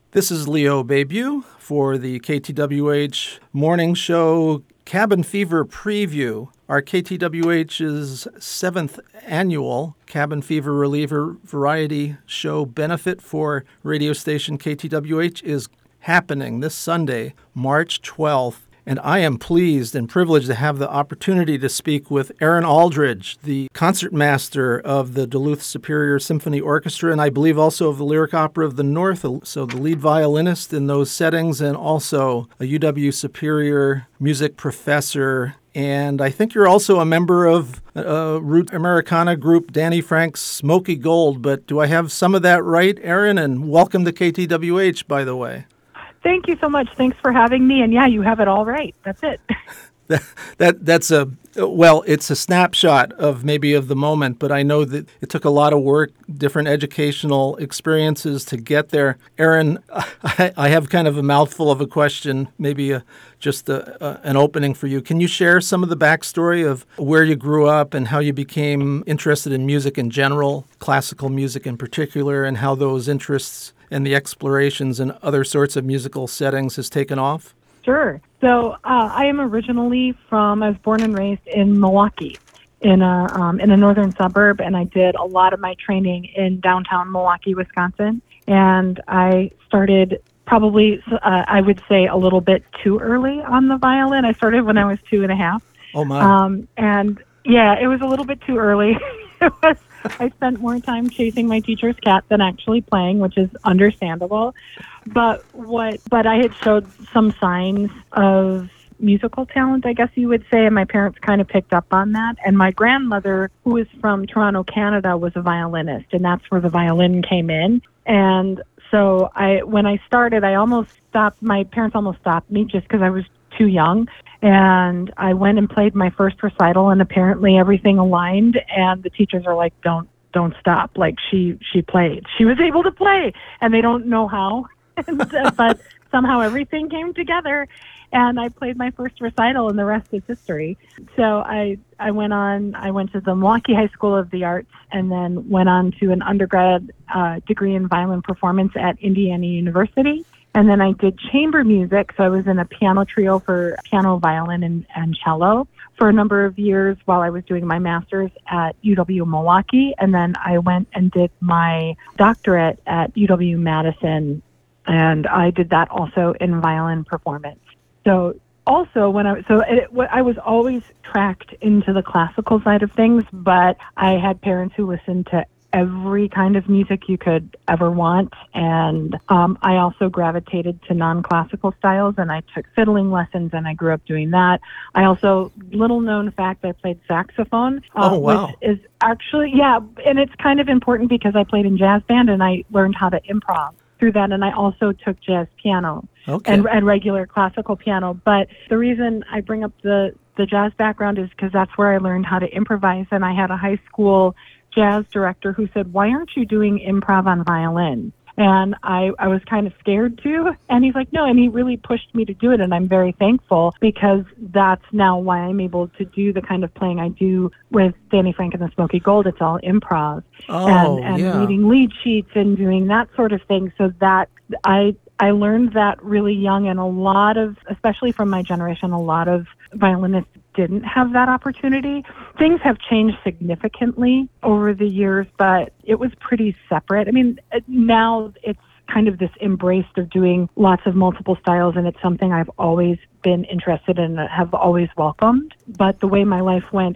This is Leo Baybu for the KTWH Morning Show Cabin Fever Preview. Our KTWH's 7th annual Cabin Fever Reliever Variety Show benefit for radio station KTWH is happening this Sunday, March 12th. And I am pleased and privileged to have the opportunity to speak with Aaron Aldridge, the concertmaster of the Duluth Superior Symphony Orchestra, and I believe also of the Lyric Opera of the North, so the lead violinist in those settings, and also a UW Superior music professor. And I think you're also a member of Root Americana group Danny Frank's Smoky Gold, but do I have some of that right, Aaron? And welcome to KTWH, by the way. Thank you so much. Thanks for having me. And yeah, you have it all right. That's it. It's a snapshot of the moment, but I know that it took a lot of work, different educational experiences to get there. Aaron, I have kind of a mouthful of a question, just an opening for you. Can you share some of the backstory of where you grew up and how you became interested in music in general, classical music in particular, and how those interests and the explorations in other sorts of musical settings has taken off? Sure. So I am originally I was born and raised in Milwaukee, in a northern suburb, and I did a lot of my training in downtown Milwaukee, Wisconsin. And I started probably, I would say, a little bit too early on the violin. I started when I was 2.5. Oh, my. And yeah, it was a little bit too early. I spent more time chasing my teacher's cat than actually playing, which is understandable. But I had showed some signs of musical talent, I guess you would say, and my parents kind of picked up on that. And my grandmother, who is from Toronto, Canada, was a violinist, and that's where the violin came in. And so when I started, my parents almost stopped me just because I was too young. And I went and played my first recital, and apparently everything aligned, and the teachers are like, don't stop. Like, she played. She was able to play, and they don't know how. But somehow everything came together, and I played my first recital, and the rest is history. So I went to the Milwaukee High School of the Arts, and then went on to an undergrad degree in violin performance at Indiana University. And then I did chamber music, so I was in a piano trio for piano, violin, and cello for a number of years while I was doing my master's at UW-Milwaukee. And then I went and did my doctorate at UW-Madison, and I did that also in violin performance. So also, I was always tracked into the classical side of things, but I had parents who listened to every kind of music you could ever want. And I also gravitated to non-classical styles, and I took fiddling lessons, and I grew up doing that. I also, little known fact, I played saxophone. Oh, wow. Which is actually, yeah, and it's kind of important because I played in jazz band, and I learned how to improv through that, and I also took jazz piano. Okay. and regular classical piano. But the reason I bring up the jazz background is because that's where I learned how to improvise, and I had a high school jazz director who said, "Why aren't you doing improv on violin?" And I was kind of scared to, and he's like, "No," and he really pushed me to do it, and I'm very thankful because that's now why I'm able to do the kind of playing I do with Danny Frank and the Smoky Gold. It's all improv, and yeah. reading lead sheets and doing that sort of thing, so that I learned that really young, and a lot of, especially from my generation, a lot of violinists didn't have that opportunity. Things have changed significantly over the years, but it was pretty separate. I mean, now it's kind of this embrace of doing lots of multiple styles, and it's something I've always been interested in and have always welcomed. But the way my life went,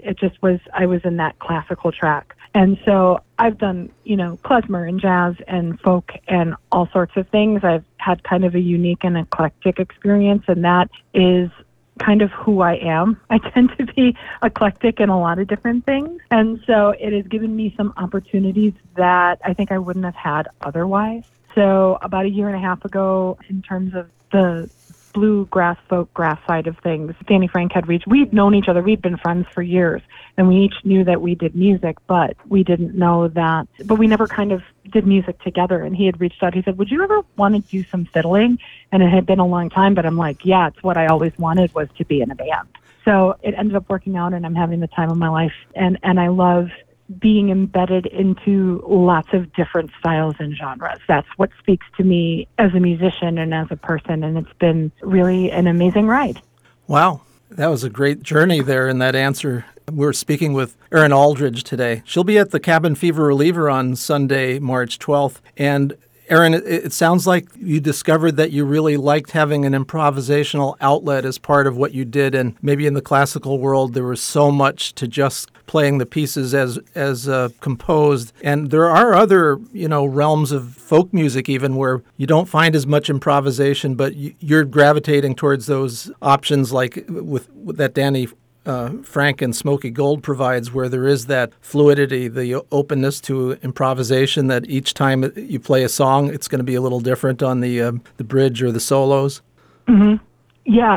I was in that classical track. And so I've done, klezmer and jazz and folk and all sorts of things. I've had kind of a unique and eclectic experience, and that is kind of who I am. I tend to be eclectic in a lot of different things. And so it has given me some opportunities that I think I wouldn't have had otherwise. So about 1.5 years ago, in terms of the bluegrass, folk grass side of things, Danny Frank we'd known each other, we'd been friends for years, and we each knew that we did music, but we didn't know that, but we never kind of did music together. And he had reached out, he said, "Would you ever want to do some fiddling?" And it had been a long time, but I'm like, yeah, it's what I always wanted, was to be in a band. So it ended up working out, and I'm having the time of my life, and I love being embedded into lots of different styles and genres. That's what speaks to me as a musician and as a person, and it's been really an amazing ride. Wow, that was a great journey there in that answer. We're speaking with Erin Aldridge today. She'll be at the Cabin Fever Reliever on Sunday, March 12th, and Erin, it sounds like you discovered that you really liked having an improvisational outlet as part of what you did, and maybe in the classical world there was so much to just playing the pieces as composed. And there are other, realms of folk music even where you don't find as much improvisation, but you're gravitating towards those options like with that Danny Frank and Smokey Gold provides, where there is that fluidity, the openness to improvisation, that each time you play a song, it's going to be a little different on the bridge or the solos. Mm-hmm. Yeah,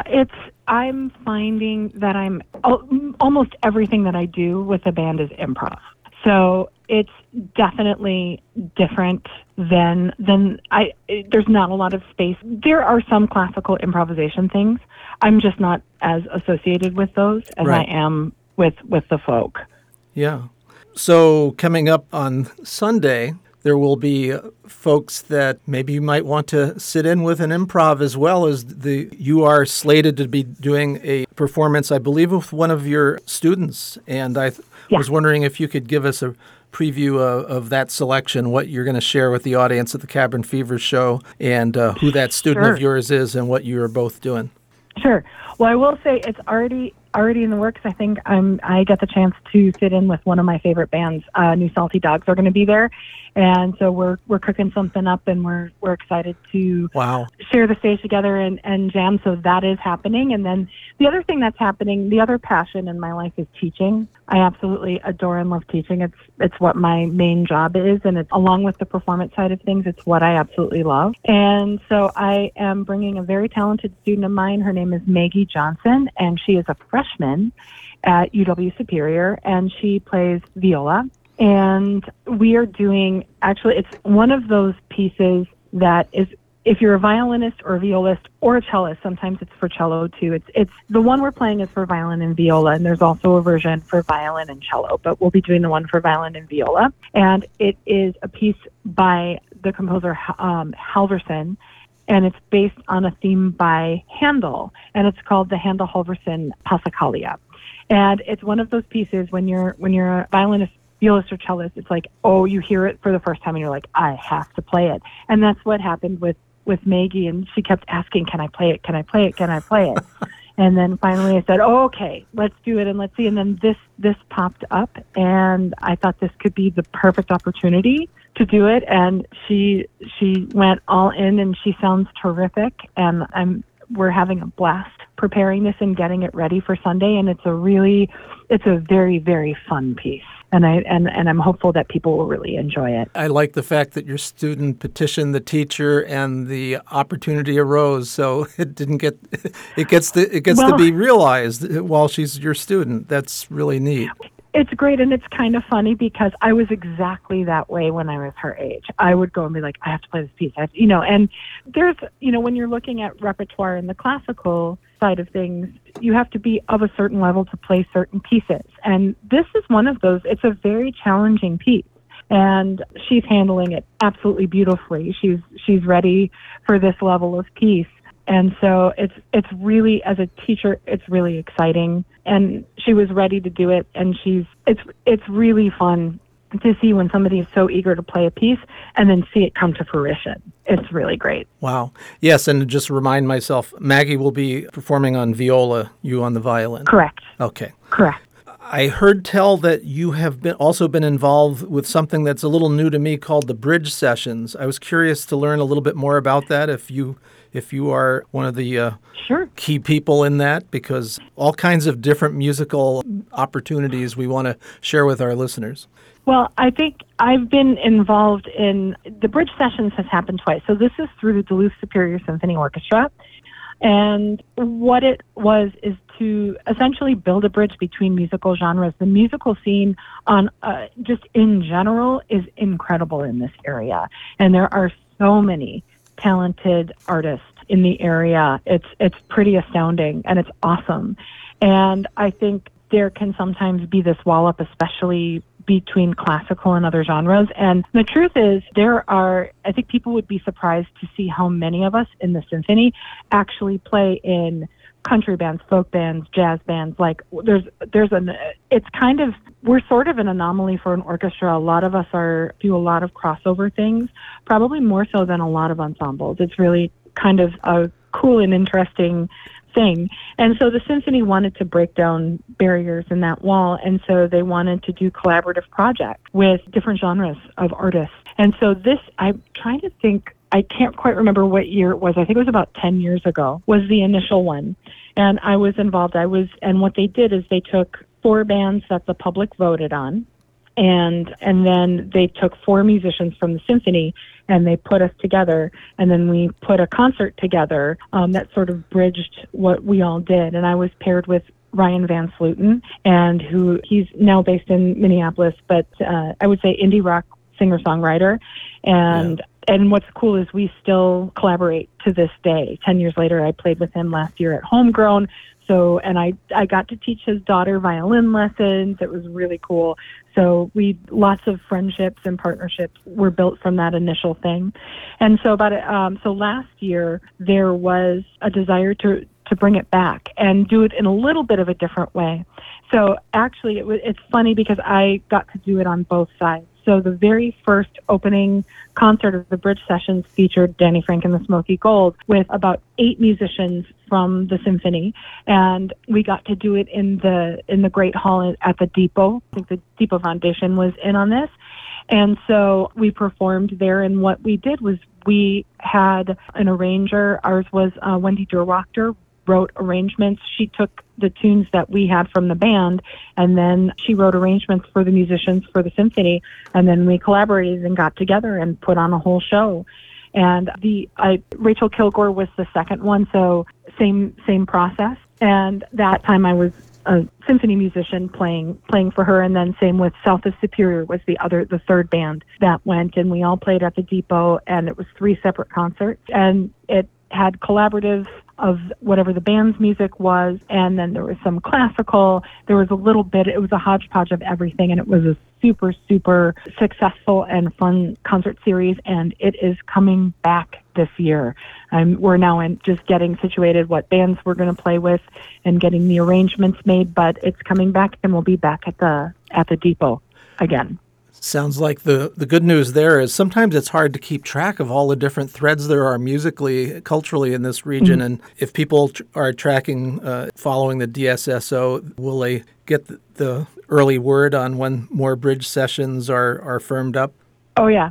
I'm finding that almost everything that I do with a band is improv. So it's definitely different than there's not a lot of space. There are some classical improvisation things. I'm just not as associated with those as I am with the folk. Yeah. So coming up on Sunday, there will be folks that maybe you might want to sit in with an improv, as well as you are slated to be doing a performance, I believe, with one of your students. And I was wondering if you could give us a preview of that selection, what you're going to share with the audience at the Cabin Fever show, and who that student of yours is and what you are both doing. Sure. Well, I will say it's already in the works. I think I get the chance to sit in with one of my favorite bands. New Salty Dogs are going to be there, and so we're cooking something up, and we're excited to share the stage together and jam. So that is happening. And then the other thing that's happening, the other passion in my life is teaching. I absolutely adore and love teaching. It's what my main job is, and it's along with the performance side of things, it's what I absolutely love. And so I am bringing a very talented student of mine. Her name is Maggie Johnson, and she is a freshman at UW Superior, and she plays viola. And we are doing, actually, it's one of those pieces that is, if you're a violinist or a violist or a cellist, sometimes it's for cello too. It's the one we're playing is for violin and viola, and there's also a version for violin and cello, but we'll be doing the one for violin and viola. And it is a piece by the composer Halverson, and it's based on a theme by Handel, and it's called the Handel-Halverson Passacaglia. And it's one of those pieces when you're a violinist, violist, or cellist, it's like, oh, you hear it for the first time and you're like, I have to play it. And that's what happened with Maggie, and she kept asking, can I play it? Can I play it? Can I play it? And then finally I said, oh, okay, let's do it and let's see. And then this popped up, and I thought this could be the perfect opportunity to do it. And she went all in, and she sounds terrific. And we're having a blast preparing this and getting it ready for Sunday. And it's a very, very fun piece. And I'm hopeful that people will really enjoy it. I like the fact that your student petitioned the teacher and the opportunity arose, so it gets to be realized while she's your student. That's really neat. It's great, and it's kind of funny because I was exactly that way when I was her age. I would go and be like, I have to play this piece. And there's, when you're looking at repertoire in the classical side of things, you have to be of a certain level to play certain pieces. And this is one of those. It's a very challenging piece, and she's handling it absolutely beautifully. She's ready for this level of piece. And so it's really, as a teacher, it's really exciting. And she was ready to do it, and it's really fun to see when somebody is so eager to play a piece and then see it come to fruition. It's really great. Wow. Yes, and just remind myself, Maggie will be performing on viola, you on the violin. Correct. Okay. Correct. I heard tell that you have also been involved with something that's a little new to me called the Bridge Sessions. I was curious to learn a little bit more about that, if you are one of the key people in that, because all kinds of different musical opportunities we want to share with our listeners. Well, I think I've been involved in the Bridge Sessions has happened twice. So this is through the Duluth Superior Symphony Orchestra. And what it was is to essentially build a bridge between musical genres. The musical scene on just in general is incredible in this area. And there are so many talented artists in the area. It's pretty astounding, and it's awesome. And I think there can sometimes be this wall up, especially between classical and other genres. And the truth is, I think people would be surprised to see how many of us in the symphony actually play in country bands, folk bands, jazz bands. Like we're sort of an anomaly for an orchestra. A lot of us do a lot of crossover things, probably more so than a lot of ensembles. It's really kind of a cool and interesting thing. And so the symphony wanted to break down barriers in that wall. And so they wanted to do collaborative projects with different genres of artists. And so I'm trying to think, I can't quite remember what year it was. I think it was about 10 years ago was the initial one. And I was involved. And what they did is they took 4 bands that the public voted on. And then they took 4 musicians from the symphony and they put us together, and then we put a concert together that sort of bridged what we all did. And I was paired with Ryan Van Sluten, and he's now based in Minneapolis, but I would say indie rock singer-songwriter. And what's cool is we still collaborate to this day. 10 years later, I played with him last year at Homegrown. So, and I got to teach his daughter violin lessons. It was really cool. So lots of friendships and partnerships were built from that initial thing. And so so last year there was a desire to bring it back and do it in a little bit of a different way. So actually it's funny because I got to do it on both sides. So the very first opening concert of the Bridge Sessions featured Danny Frank and the Smoky Gold with about 8 musicians from the symphony, and we got to do it in the Great Hall at the Depot. I think the Depot Foundation was in on this. And so we performed there, and what we did was we had an arranger. Ours was Wendy Durwachter, wrote arrangements. She took the tunes that we had from the band, and then she wrote arrangements for the musicians for the symphony, and then we collaborated and got together and put on a whole show. And Rachel Kilgore was the second one, so same process. And that time I was a symphony musician playing for her, and then same with South of Superior was the third band that went, and we all played at the Depot, and it was 3 separate concerts, and it had collaborative of whatever the band's music was, and then there was some classical, there was a little bit, it was a hodgepodge of everything, and it was a super, super successful and fun concert series, and it is coming back this year. We're now just getting situated what bands we're going to play with and getting the arrangements made, but it's coming back, and we'll be back at the Depot again. Sounds like the good news there is sometimes it's hard to keep track of all the different threads there are musically, culturally in this region. Mm-hmm. And if people are tracking, following the DSSO, will they get the early word on when more Bridge Sessions are firmed up? Oh, yeah.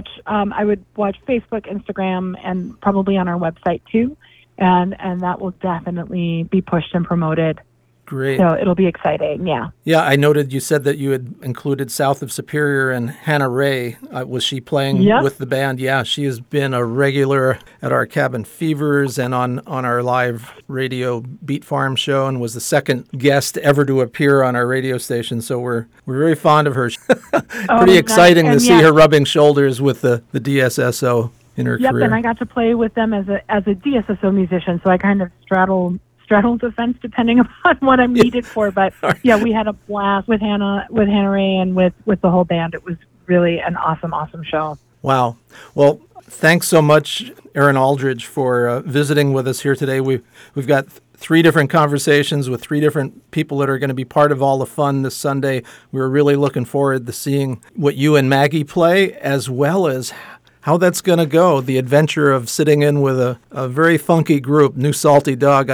I would watch Facebook, Instagram, and probably on our website too. And that will definitely be pushed and promoted. Great. So it'll be exciting, yeah. Yeah, I noted you said that you had included South of Superior and Hannah Ray. Was she playing with the band? Yeah, she has been a regular at our Cabin Fevers and on our live radio Beat Farm show, and was the second guest ever to appear on our radio station. So we're very fond of her. Pretty exciting to see her rubbing shoulders with the DSSO in her career. Yep, and I got to play with them as a DSSO musician, so I kind of straddle the fence depending upon what I'm needed for. But yeah, we had a blast with Hannah Ray and with the whole band. It was really an awesome show. Wow. Well, thanks so much, Erin Aldridge, for visiting with us here today. We've got 3 different conversations with 3 different people that are going to be part of all the fun this Sunday. We're really looking forward to seeing what you and Maggie play, as well as how that's going to go, the adventure of sitting in with a very funky group, New Salty Dog.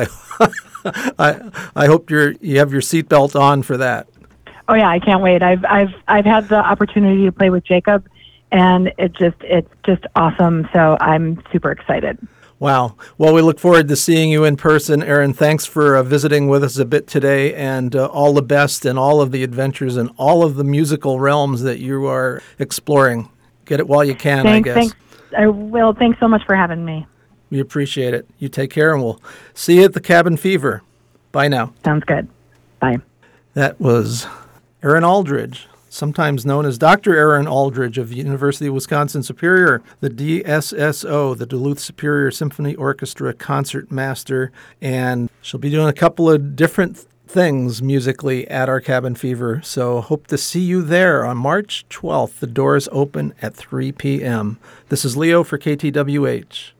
I hope you have your seatbelt on for that. Oh yeah, I can't wait. I've had the opportunity to play with Jacob, and it's just awesome. So I'm super excited. Wow. Well, we look forward to seeing you in person. Erin, thanks for visiting with us a bit today, and all the best in all of the adventures and all of the musical realms that you are exploring. Get it while you can, I guess. Thanks. I will. Thanks so much for having me. We appreciate it. You take care, and we'll see you at the Cabin Fever. Bye now. Sounds good. Bye. That was Erin Aldridge, sometimes known as Dr. Erin Aldridge of the University of Wisconsin-Superior, the DSSO, the Duluth Superior Symphony Orchestra concert master, and she'll be doing a couple of different things musically at our Cabin Fever. So hope to see you there on March 12th. The doors open at 3 p.m. This is Leo for KTWH.